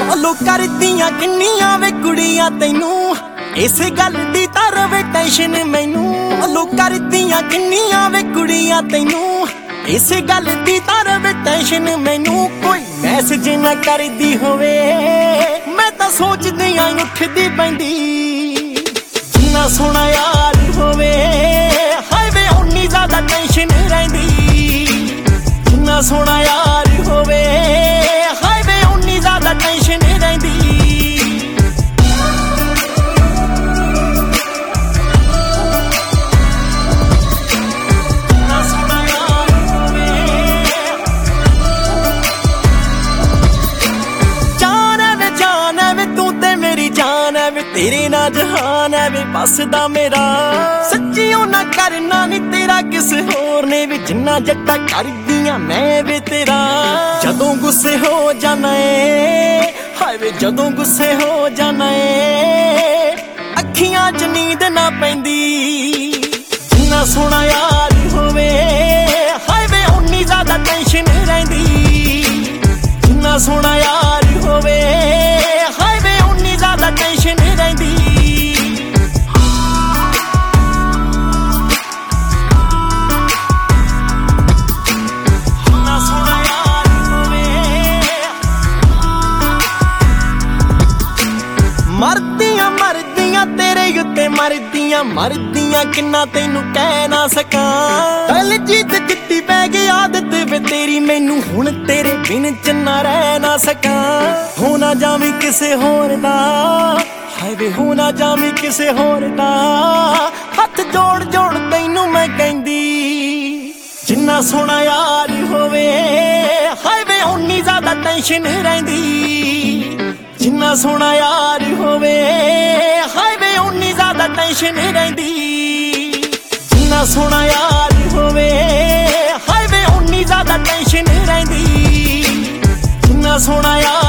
Follow ਕਰਦੀਆਂ ਕਿੰਨੀਆਂ ਵੇ ਕੁੜੀਆਂ ਤੈਨੂੰ, ਇਸੇ ਗੱਲ ਦੀ ਤਾਂ ਰਵੇ ਟੈਨਸ਼ਨ ਮੈਨੂੰ। ਫੋਲੋ ਕਰਦੀਆਂ ਕਿੰਨੀਆਂ ਵੇ ਕੁੜੀਆਂ ਤੈਨੂੰ, ਇਸੇ ਗੱਲ ਦੀ ਤਾਂ ਰਵੇ ਟੈਨਸ਼ਨ ਮੈਨੂੰ। ਕੋਈ ਮੈਸੇਜ ਨਾ ਕਰਦੀ ਹੋਵੇ ਮੈਂ ਤਾਂ ਸੋਚਦੀ ਆਂ ਉੱਠਦੀ ਪੈਂਦੀ। ਜਿੰਨਾ ਸੋਹਣਾ ਯਾਰ ਹੋਵੇ ਹਾਏ ਵੇ ਓਨੀ ਜ਼ਿਆਦਾ ਟੈਨਸ਼ਨ ਰਹਿੰਦੀ। ਜਿੰਨਾ ਸੋਹਣਾ ਯਾਰ ਹੋਵੇ ਹਾਏ ਵੇ ਓਨੀ ਜ਼ਿਆਦਾ ਟੈਨਸ਼ਨ ਰਹਿੰਦੀ। तेरे ना जहान है वे बसदा मेरा, सच्चियों ना करना नी तेरा किस होर ने वे। जिन्ना जट्टा कर दियां मैं वे तेरा, जदों गुस्से हो जाना है हाय वे जदों गुस्से हो जाना है। अखियां च नींद ना पैंदी। जिन्ना सोहना यार होवे हाय वे उन्नी ज़्यादा टेंशन रहिंदी। जिन्ना सोहना यार होवे हाय वे उन्नी ज़्यादा टेंशन रहंदी। मरदियां मरदियां तेरे उत्ते मरदियां मरदियां किन्ना तैनू कह ना सकां। दलजीत जिट्टी पै गई आदत वे तेरी मैनू हुण तेरे बिन च ना रह ना सकां। हो ना जावी किसे होर दा हाय वे हो ना जावी किसे होर दा, हथ जोड़ जोड़ तैनू मैं कहंदी। जिन्ना सोहना यार होवे हाय वे उन्नी ज़्यादा टेंशन रहंदी। जिन्ना सोहना यार होवे हाय वे उन्नी ज़्यादा टेंशन रहंदी। जिन्ना सोहना यार होवे हाय वे उन्नी ज़्यादा टेंशन रहंदी। जिन्ना सोहना यार